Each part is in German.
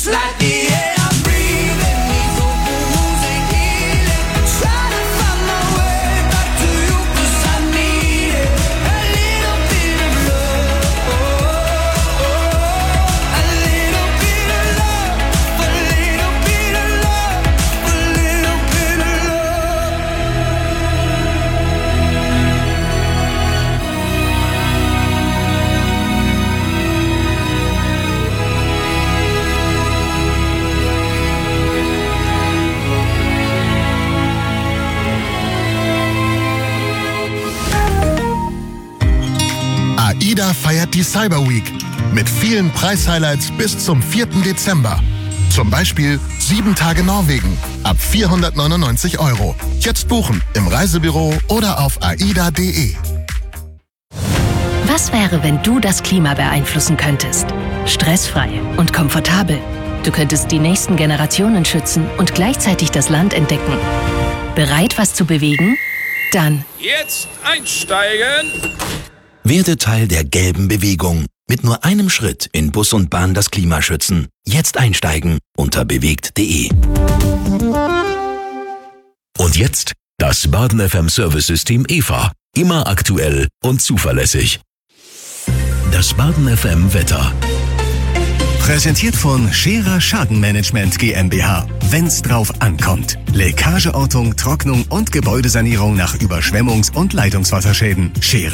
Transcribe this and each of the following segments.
like the air I breathe and need soulful music healing. Try to find my way back to you 'cause I need it. A little bit of love, a little bit of love, a little bit of love, a little bit of love. AIDA feiert die Cyber Week mit vielen Preishighlights bis zum 4. Dezember. Zum Beispiel 7 Tage Norwegen ab 499 €. Jetzt buchen im Reisebüro oder auf aida.de. Was wäre, wenn du das Klima beeinflussen könntest? Stressfrei und komfortabel. Du könntest die nächsten Generationen schützen und gleichzeitig das Land entdecken. Bereit, was zu bewegen? Dann Jetzt einsteigen! Werde Teil der gelben Bewegung. Mit nur einem Schritt in Bus und Bahn das Klima schützen. Jetzt einsteigen unter bewegt.de. Und jetzt das Baden FM Service-System EVA. Immer aktuell und zuverlässig. Das Baden FM Wetter. Präsentiert von Scherer Schadenmanagement GmbH. Wenn's drauf ankommt. Leckageortung, Trocknung und Gebäudesanierung nach Überschwemmungs- und Leitungswasserschäden.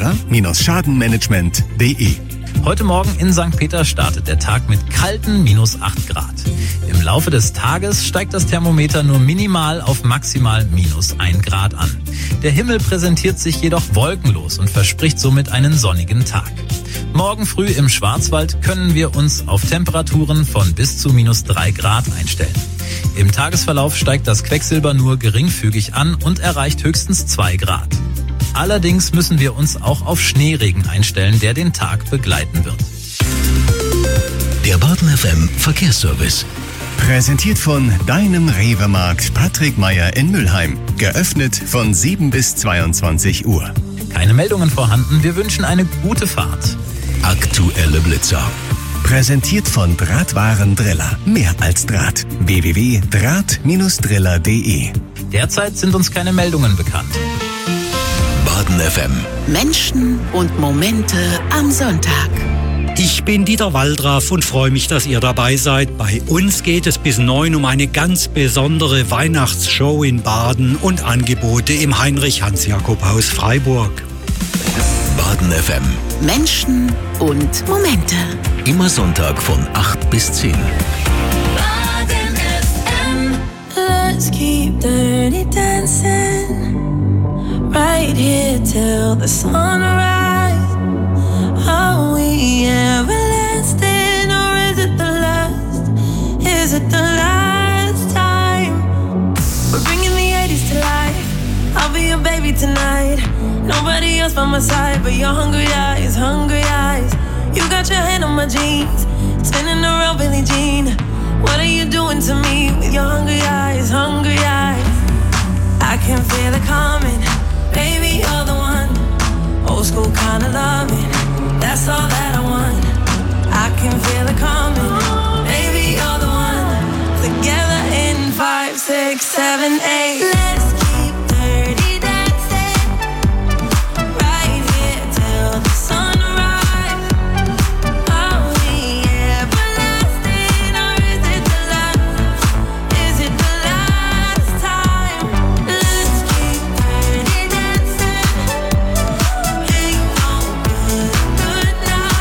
Scherer-Schadenmanagement.de. Heute Morgen in St. Peter startet der Tag mit kalten -8 Grad. Im Laufe des Tages steigt das Thermometer nur minimal auf maximal -1 Grad an. Der Himmel präsentiert sich jedoch wolkenlos und verspricht somit einen sonnigen Tag. Morgen früh im Schwarzwald können wir uns auf Temperaturen von bis zu -3 Grad einstellen. Im Tagesverlauf steigt das Quecksilber nur geringfügig an und erreicht höchstens 2 Grad. Allerdings müssen wir uns auch auf Schneeregen einstellen, der den Tag begleiten wird. Der Baden FM Verkehrsservice. Präsentiert von deinem Rewe-Markt Patrick Meyer in Mülheim. Geöffnet von 7 bis 22 Uhr. Keine Meldungen vorhanden, wir wünschen eine gute Fahrt. Aktuelle Blitzer. Präsentiert von Drahtwaren Driller. Mehr als Draht. www.draht-driller.de. Derzeit sind uns keine Meldungen bekannt. Baden FM. Menschen und Momente am Sonntag. Ich bin Dieter Waldraff und freue mich, dass ihr dabei seid. Bei uns geht es bis 9 um eine ganz besondere Weihnachtsshow in Baden und Angebote im Heinrich-Hans-Jakob-Haus Freiburg. Baden FM. Menschen und Momente. Immer Sonntag von 8 bis 10. Baden FM. Let's keep dirty dancing right here till the sunrise. Are we everlasting or is it the last? Is it the last time? We're bringing the 80s to life. I'll be your baby tonight. Nobody else by my side but your hungry eyes, hungry eyes. You got your hand on my jeans, spinning around Billie Jean. What are you doing to me with your hungry eyes, hungry eyes? I can feel it coming, baby, you're the one. Old school kind of loving, that's all that I want. I can feel it coming, baby, you're the one. Together in 5, 6, 7, 8. Let's keep dirty dancing right here till the sunrise. Are we everlasting or is it the last? Is it the last time? Let's keep dirty dancing. Ain't no good, good night.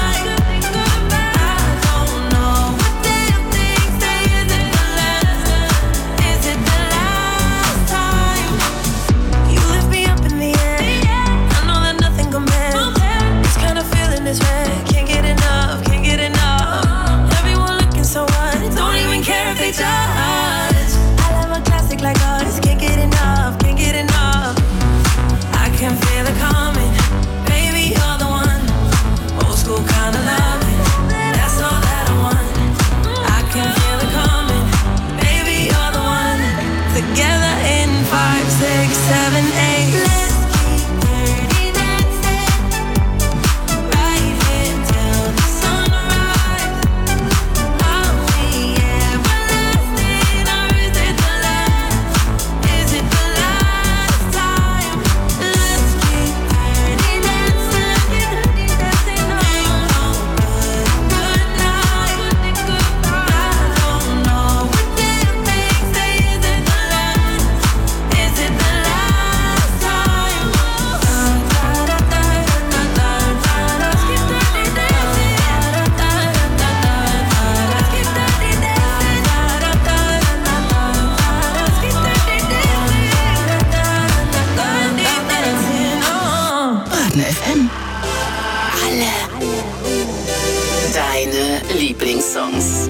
Deine Lieblingssongs.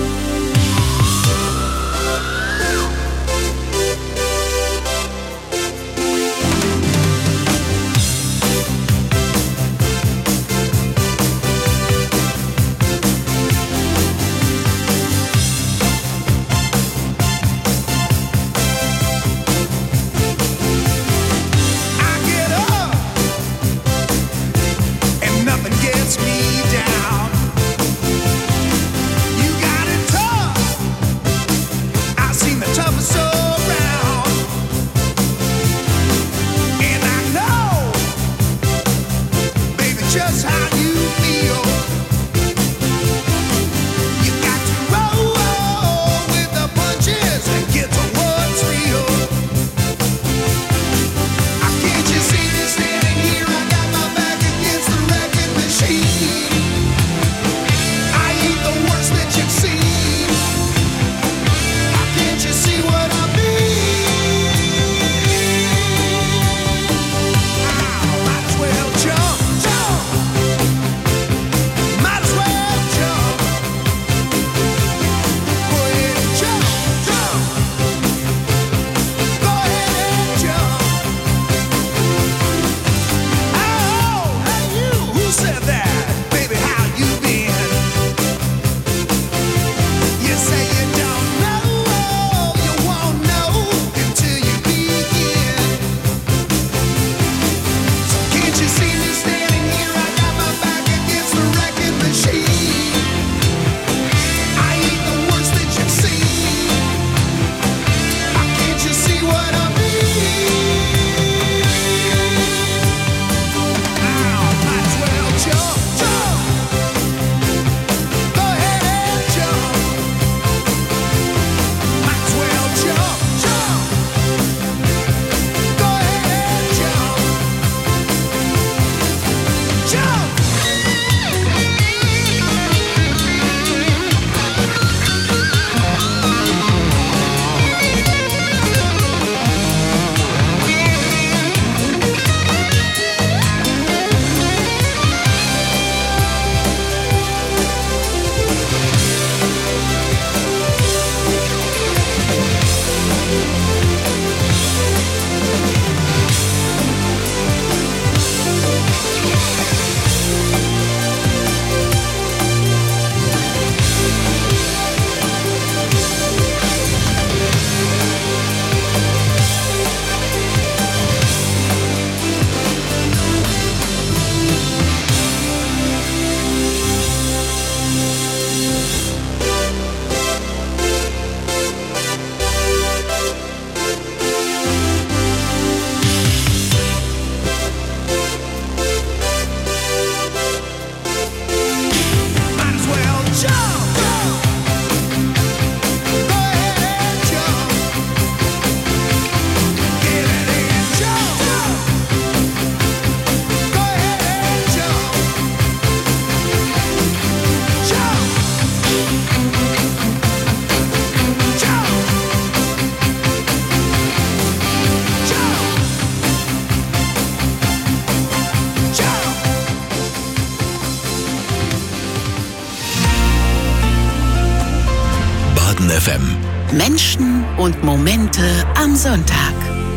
FM. Menschen und Momente am Sonntag.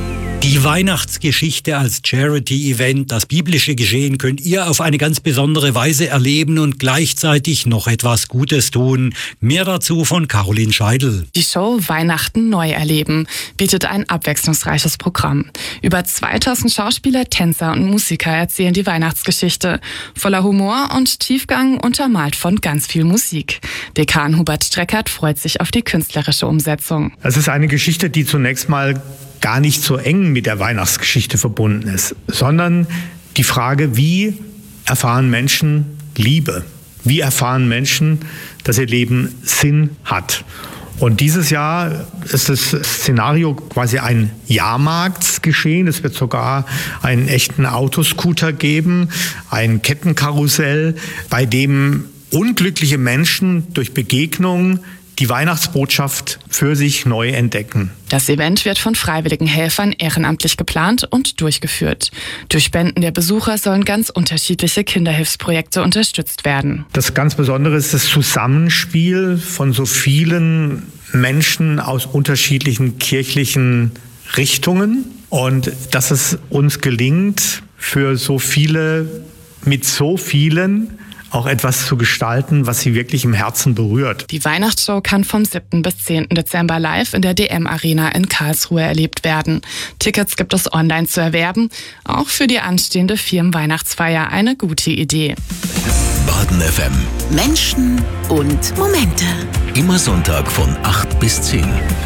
Die Weihnachtsgeschichte als Charity-Event, das biblische Geschehen könnt ihr auf eine ganz besondere Weise erleben und gleichzeitig noch etwas Gutes tun. Mehr dazu von Caroline Scheidel. Die Show Weihnachten neu erleben bietet ein abwechslungsreiches Programm. Über 2000 Schauspieler, Tänzer und Musiker erzählen die Weihnachtsgeschichte. Voller Humor und Tiefgang, untermalt von ganz viel Musik. Dekan Hubert Streckert freut sich auf die künstlerische Umsetzung. Es ist eine Geschichte, die zunächst mal gar nicht so eng mit der Weihnachtsgeschichte verbunden ist, sondern die Frage, wie erfahren Menschen Liebe? Wie erfahren Menschen, dass ihr Leben Sinn hat? Und dieses Jahr ist das Szenario quasi ein Jahrmarktsgeschehen. Es wird sogar einen echten Autoscooter geben, ein Kettenkarussell, bei dem unglückliche Menschen durch Begegnung die Weihnachtsbotschaft für sich neu entdecken. Das Event wird von freiwilligen Helfern ehrenamtlich geplant und durchgeführt. Durch Spenden der Besucher sollen ganz unterschiedliche Kinderhilfsprojekte unterstützt werden. Das ganz Besondere ist das Zusammenspiel von so vielen Menschen aus unterschiedlichen kirchlichen Richtungen und dass es uns gelingt, für so viele, mit so vielen auch etwas zu gestalten, was sie wirklich im Herzen berührt. Die Weihnachtsshow kann vom 7. bis 10. Dezember live in der DM Arena in Karlsruhe erlebt werden. Tickets gibt es online zu erwerben. Auch für die anstehende Firmenweihnachtsfeier eine gute Idee. Baden FM. Menschen und Momente. Immer Sonntag von 8 bis 10.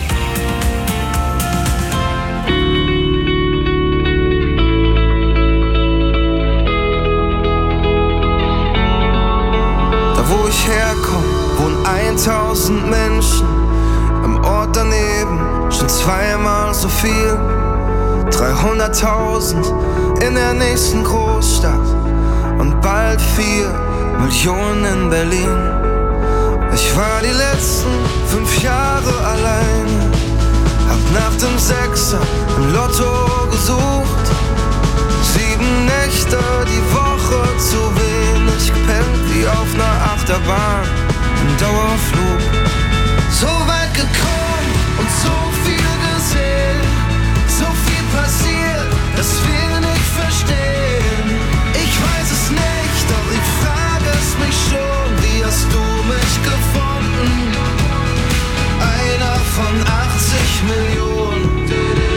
Wo ich herkomme, wohnen 1000 Menschen. Am Ort daneben schon zweimal so viel. 300.000 in der nächsten Großstadt und bald 4 Millionen in Berlin. Ich war die letzten 5 Jahre alleine, hab nach dem Sechser im Lotto gesucht. 7 Nächte die Woche zu wenig gepennt, wie auf einer Achterbahn im Dauerflug. So weit gekommen und so viel gesehen, so viel passiert, dass wir nicht verstehen. Ich weiß es nicht, doch ich frage es mich schon, wie hast du mich gefunden? Einer von 80 Millionen.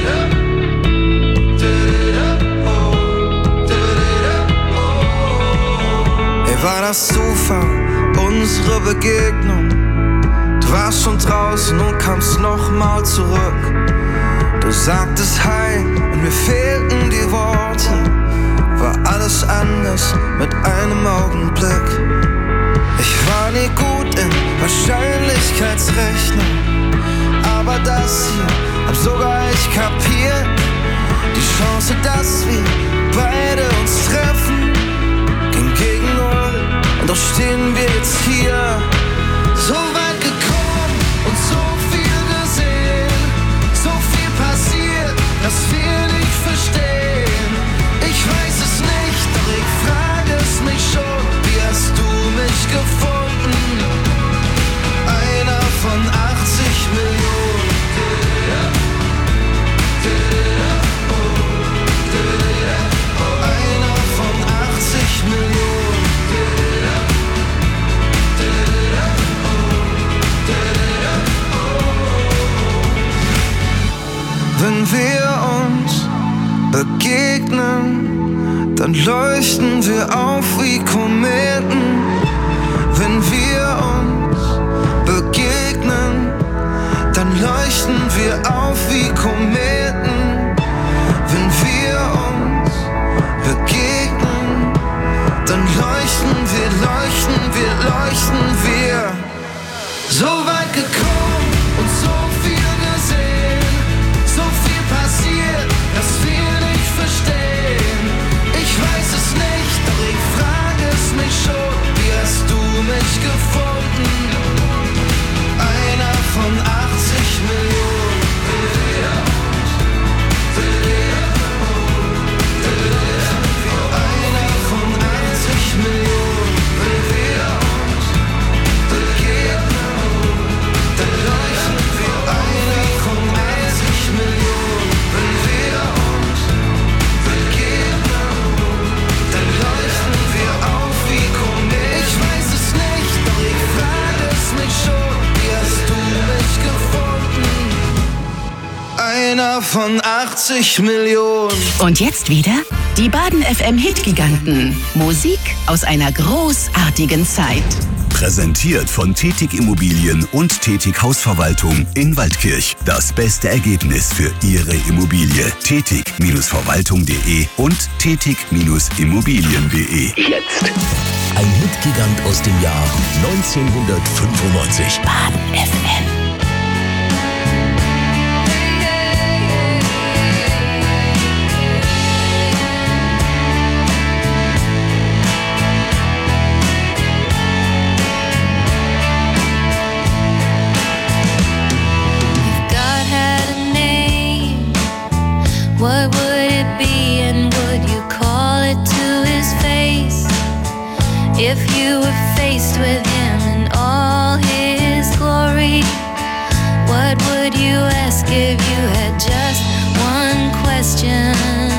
War das Zufall, unsere Begegnung? Du warst schon draußen und kamst nochmal zurück. Du sagtest Hi und mir fehlten die Worte. War alles anders mit einem Augenblick. Ich war nie gut in Wahrscheinlichkeitsrechnung, aber das hier hab sogar ich kapiert. Die Chance, dass wir beide uns treffen, ging gegen 0. Und doch stehen wir jetzt hier, so weit gekommen und so viel gesehen, so viel passiert, dass wir nicht verstehen. Ich weiß es nicht, doch ich frage es mich schon, wie hast du mich gefunden? Einer von 80 Millionen. Einer von 80 Millionen. Wenn wir uns begegnen, dann leuchten wir auf wie Kometen. Wenn wir uns begegnen, dann leuchten wir auf wie Kometen. Wenn wir uns begegnen, dann leuchten wir. So weit gekommen und so viel gesehen, so viel passiert, dass wir nicht verstehen. Ich weiß es nicht, doch ich frage es mich schon, wie hast du mich gefunden? Einer von 80 Millionen. Einer von 80 Millionen. Einer von 80 Millionen. Und jetzt wieder die Baden FM Hitgiganten. Musik aus einer großartigen Zeit. Präsentiert von Tetig Immobilien und Tetig Hausverwaltung in Waldkirch. Das beste Ergebnis für Ihre Immobilie. Tetig-verwaltung.de und tetig-immobilien.de. Jetzt ein Hitgigant aus dem Jahr 1995. Baden FM. raised with him in all his glory. What would you ask if you had just one question?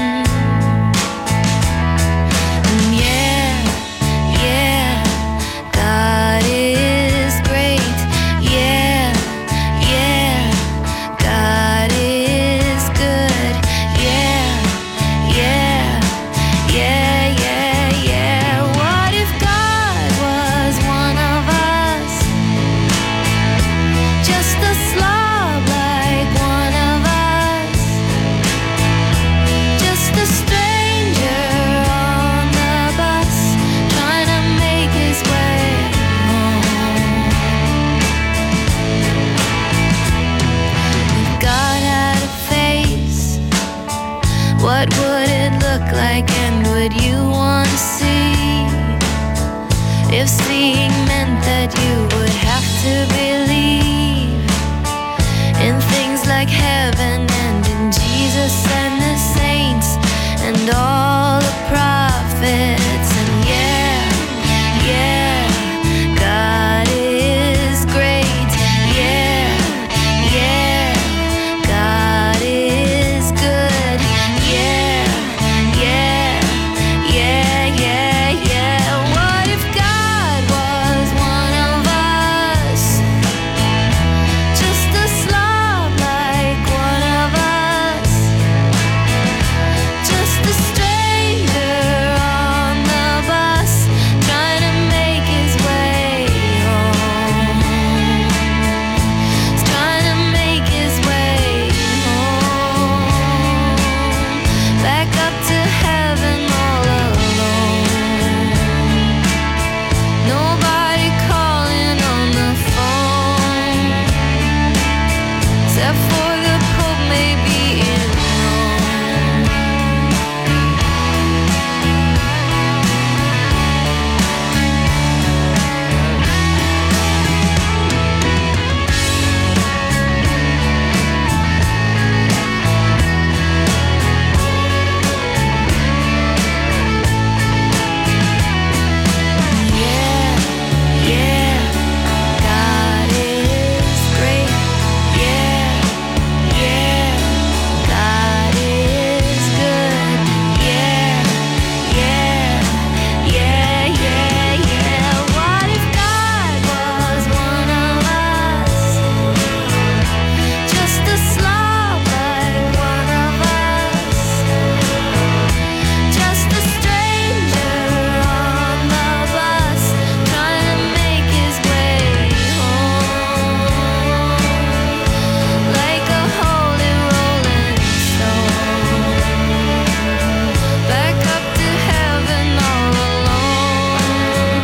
And yeah, God is great. Yeah, God is good. Yeah. What if God was one of us? Just a slob like one of us. Just a stranger on the bus, trying to make his way home. If God had a face, what would it look like, and would you want to see? If seeing meant that you would have to believe in things like heaven and in Jesus and the saints and all the prophets. And yeah, God is great. Yeah, God is good. Yeah. What if God was one of us? Just a slob like one of us. Just a stranger on the bus, trying to make his way home. He's trying to make his way home. Back up to heaven all alone. Nobody calling on the phone, except for the Pope maybe in Rome. Yeah, God is great. Yeah, God is good. Yeah. What if God was one of us? Just a slob like one of us. Just a stranger on the bus, trying to make his way home. Like a holy rolling stone. Back up to heaven all alone.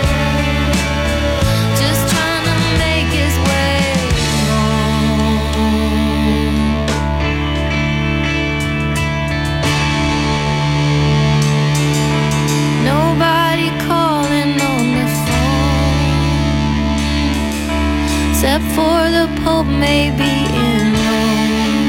Just trying to make his way home. Nobody calling on the phone, except for the Pope maybe in Rome.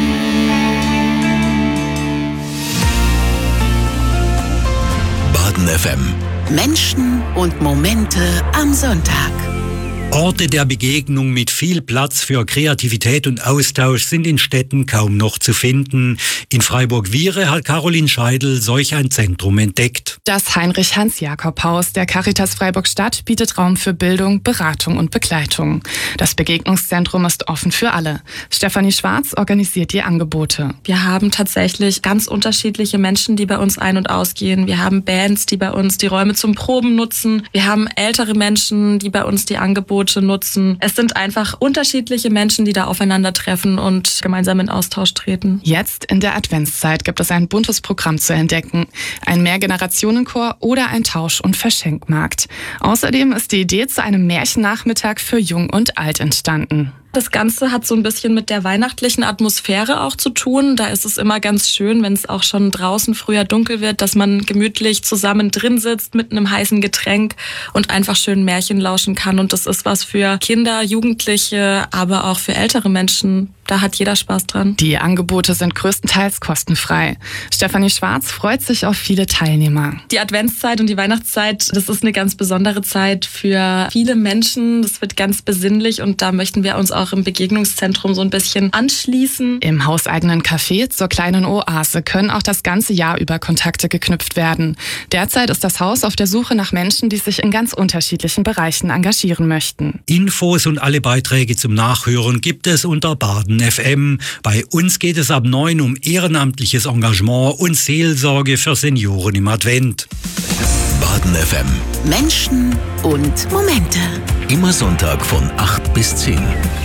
Baden FM. Menschen und Momente am Sonntag. Orte der Begegnung mit viel Platz für Kreativität und Austausch sind in Städten kaum noch zu finden. In Freiburg-Wiehre hat Caroline Scheidel solch ein Zentrum entdeckt. Das Heinrich-Hans-Jakob-Haus der Caritas Freiburg-Stadt bietet Raum für Bildung, Beratung und Begleitung. Das Begegnungszentrum ist offen für alle. Stefanie Schwarz organisiert die Angebote. Wir haben tatsächlich ganz unterschiedliche Menschen, die bei uns ein- und ausgehen. Wir haben Bands, die bei uns die Räume zum Proben nutzen. Wir haben ältere Menschen, die bei uns die Angebote nutzen. Es sind einfach unterschiedliche Menschen, die da aufeinandertreffen und gemeinsam in Austausch treten. Jetzt in der Adventszeit gibt es ein buntes Programm zu entdecken. Ein Mehrgenerationenchor oder ein Tausch- und Verschenkmarkt. Außerdem ist die Idee zu einem Märchennachmittag für Jung und Alt entstanden. Das Ganze hat so ein bisschen mit der weihnachtlichen Atmosphäre auch zu tun. Da ist es immer ganz schön, wenn es auch schon draußen früher dunkel wird, dass man gemütlich zusammen drin sitzt mit einem heißen Getränk und einfach schön Märchen lauschen kann. Und das ist was für Kinder, Jugendliche, aber auch für ältere Menschen da hat jeder Spaß dran. Die Angebote sind größtenteils kostenfrei. Stefanie Schwarz freut sich auf viele Teilnehmer. Die Adventszeit und die Weihnachtszeit, das ist eine ganz besondere Zeit für viele Menschen. Das wird ganz besinnlich und da möchten wir uns auch im Begegnungszentrum so ein bisschen anschließen. Im hauseigenen Café zur kleinen Oase können auch das ganze Jahr über Kontakte geknüpft werden. Derzeit ist das Haus auf der Suche nach Menschen, die sich in ganz unterschiedlichen Bereichen engagieren möchten. Infos und alle Beiträge zum Nachhören gibt es unter Baden FM. Bei uns geht es ab 9 um ehrenamtliches Engagement und Seelsorge für Senioren im Advent. Baden FM. Menschen und Momente. Immer Sonntag von 8 bis 10.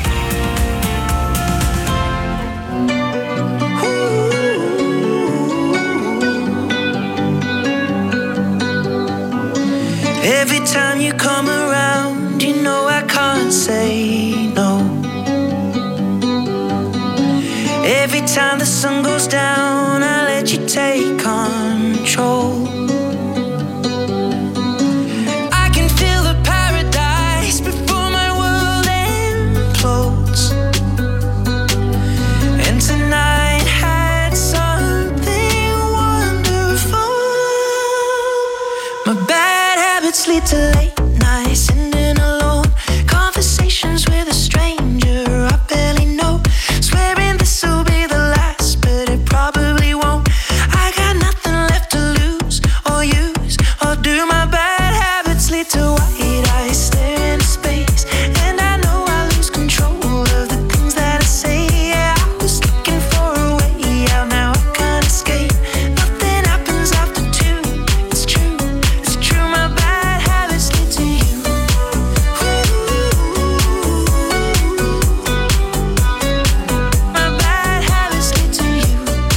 Every time you come around, you know I can't say no. Every time the sun goes down, I let you take control. I can feel the paradise before my world implodes. And tonight had something wonderful. My bad habits lead to late nights, sitting alone. Conversations with a stranger I barely know. Swearing this will be the last, but it probably won't. I got nothing left to lose or use or do. My bad habits lead to white eyes staring into space, and I know I lose control of the things that I say. Yeah, I was looking for a way out, now I can't escape. Nothing happens after 2. It's true, it's true. My bad habits lead to you. My bad habits lead to you.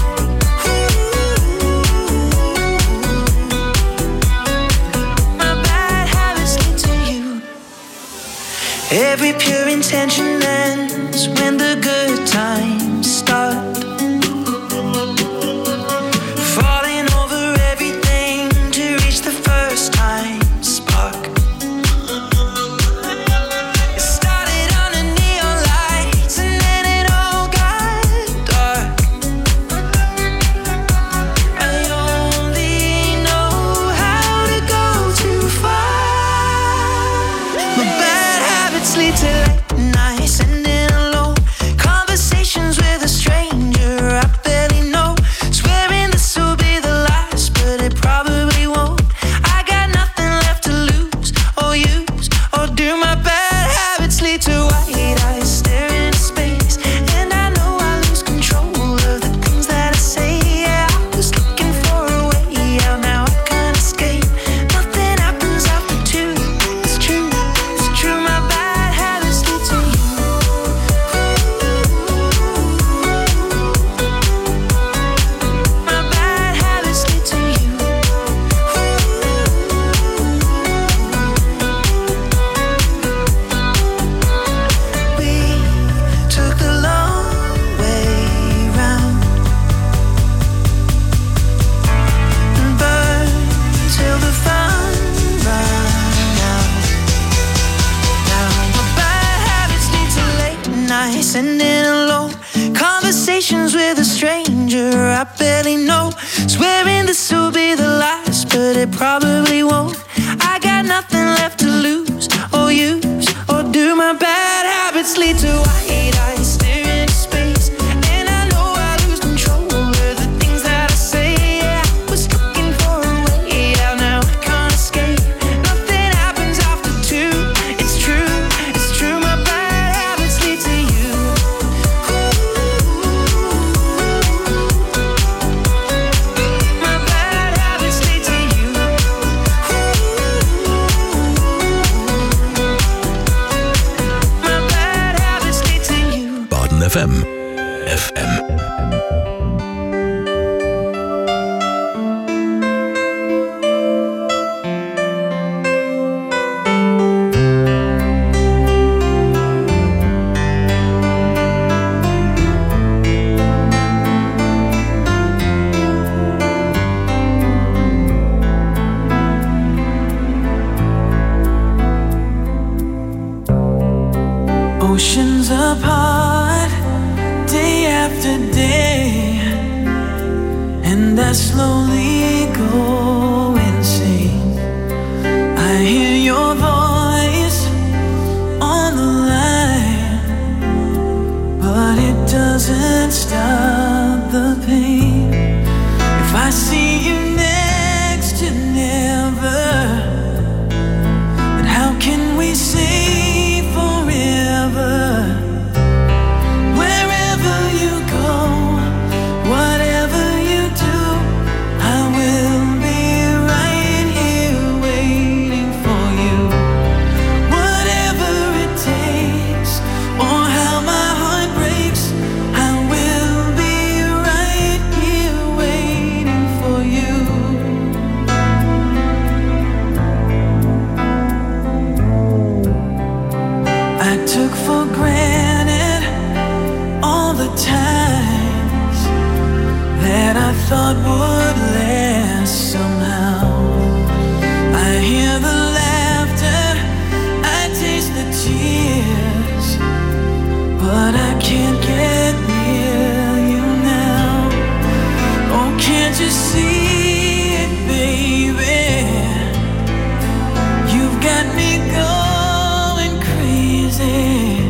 My bad habits lead to you. Every pure intention ends when the good times start. Falling over everything to reach the first time spark. It started under neon lights and then it all got dark. I only know how to go too far. My bad habits lead to late nights, ending alone. Conversations with a stranger I barely know. Swearing this will be the last, but it probably won't. I got nothing left to lose or use or do. My bad habits lead to white eyes staring into space, and I know I lose control of the things that I say. Yeah, I was looking for a way out, now I can't escape. Nothing happens after 2. It's true, it's true. My bad habits lead to you. My bad habits lead to you. We took the long way round and burned till the fun ran out. Now my bad habits lead to late nights, ending alone. Conversations with a stranger I barely know. Swearing this will be the last, but it probably won't. I got nothing left to lose or use or do. My bad habits lead to white eyes staring into space, and I know I lose control of the things that I say. Yeah, I was looking for a way out, now I can't escape. Nothing happens after 2. It's true, it's true. My bad habits lead to you. My bad habits lead to you. My bad habits lead to you. Baden FM. FM. Oceans apart, slowly go insane. I hear your voice on the line, but it doesn't stop the pain. If I see you next to never, then how can we say forever? Wherever you go, whatever you do, I will be right here waiting for you. Whatever it takes, or how my heart breaks, I will be right here waiting for you. I took for granted all the times that I thought would last somehow. I hear the laughter, I taste the tears, but I can't get near you now. Oh, can't you see it, baby? You've got me going crazy.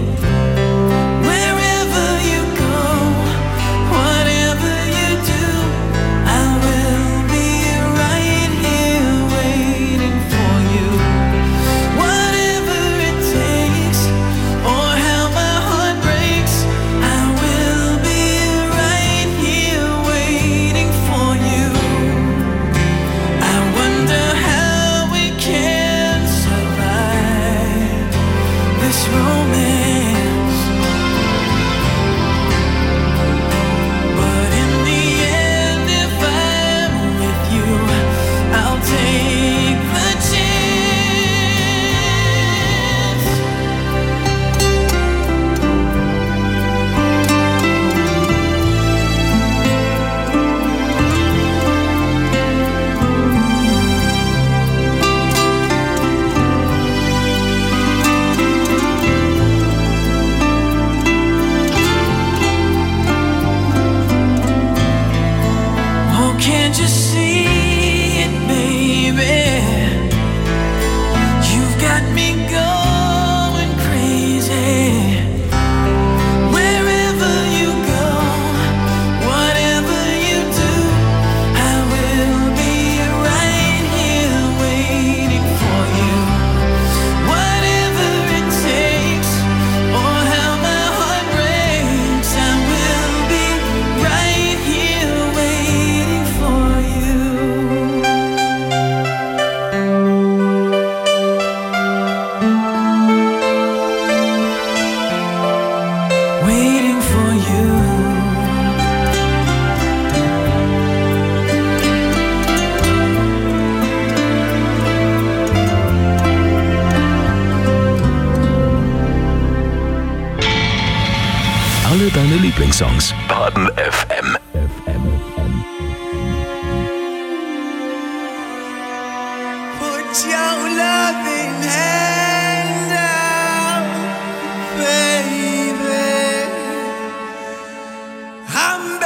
Wherever you go, whatever you do, I will be right here waiting for you. Whatever it takes, or how my heart breaks, I will be right here waiting for you. I wonder how we can survive this romance, but in the end, if I'm with you, I'll take the chance. Oh, can't you see it, baby? You've got me going crazy. Wherever you go, whatever you do, I will be right here waiting for you. Whatever it takes, or how my heart breaks, I will be right here waiting for you. Waiting for you. Alle deine Lieblingssongs. Baden FM. Put your loving hand out, baby. I'm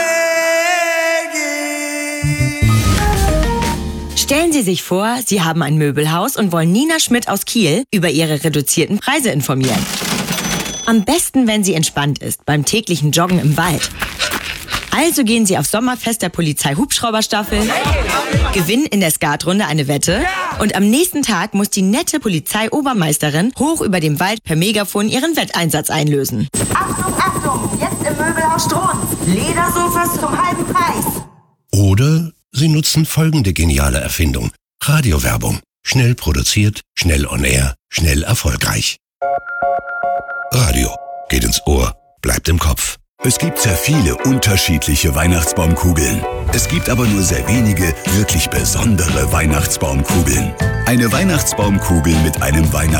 begging. Stellen Sie sich vor, Sie haben ein Möbelhaus und wollen Nina Schmidt aus Kiel über ihre reduzierten Preise informieren. Am besten, wenn sie entspannt ist, beim täglichen Joggen im Wald. Also gehen Sie auf Sommerfest der Polizei-Hubschrauberstaffel, gewinnen in der Skatrunde eine Wette und am nächsten Tag muss die nette Polizeiobermeisterin hoch über dem Wald per Megafon ihren Wetteinsatz einlösen. Achtung, Achtung! Jetzt im Möbelhaus Strunz. Ledersofas zum halben Preis. Oder Sie nutzen folgende geniale Erfindung. Radiowerbung. Schnell produziert, schnell on air, schnell erfolgreich. Radio. Geht ins Ohr, bleibt im Kopf. Es gibt sehr viele unterschiedliche Weihnachtsbaumkugeln. Es gibt aber nur sehr wenige wirklich besondere Weihnachtsbaumkugeln. Eine Weihnachtsbaumkugel mit einem